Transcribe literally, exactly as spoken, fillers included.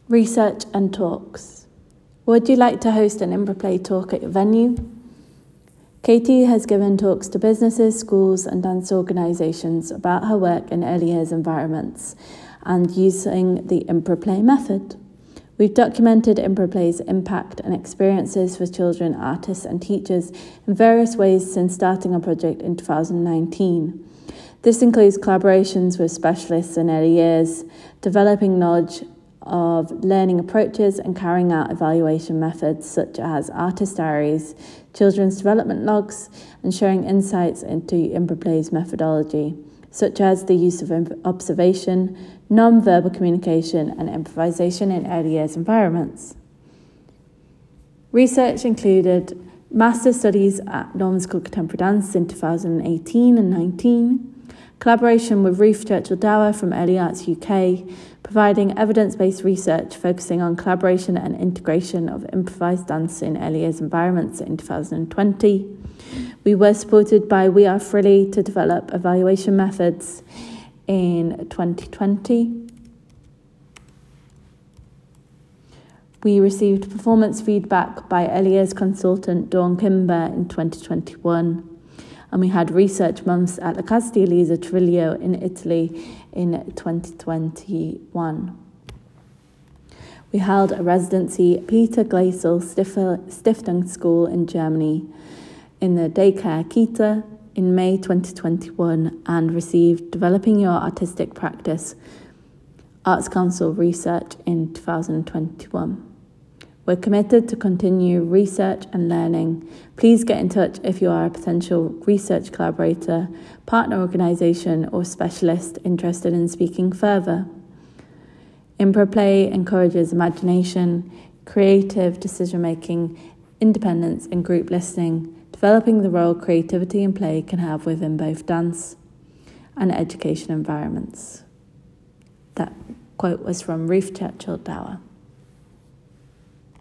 Research and talks. Would you like to host an ImproPlay talk at your venue? Katie has given talks to businesses, schools and dance organisations about her work in early years environments and using the ImproPlay method. We've documented ImproPlay's impact and experiences for children, artists and teachers in various ways since starting our project in two thousand nineteen. This includes collaborations with specialists in early years, developing knowledge of learning approaches and carrying out evaluation methods such as artist diaries, children's development logs, and sharing insights into ImproPlay's methodology, such as the use of observation, non-verbal communication, and improvisation in early years environments. Research included master's studies at Northern School Contemporary Dance in two thousand eighteen and nineteen, collaboration with Ruth Churchill-Dower from Early Arts U K, providing evidence-based research focusing on collaboration and integration of improvised dance in early years environments in two thousand twenty. We were supported by We Are Frilly to develop evaluation methods in twenty twenty. We received performance feedback by early years consultant Dawn Kimber in twenty twenty-one. And we had research months at La Casa di Elisa Trivio in Italy in twenty twenty-one. We held a residency at Peter Gleisel Stiftung School in Germany in the daycare Kita in May twenty twenty-one and received Developing Your Artistic Practice Arts Council research in two thousand twenty-one. We're committed to continue research and learning. Please get in touch if you are a potential research collaborator, partner organisation or specialist interested in speaking further. ImproPlay encourages imagination, creative decision-making, independence and group listening, developing the role creativity and play can have within both dance and education environments. That quote was from Ruth Churchill-Dower.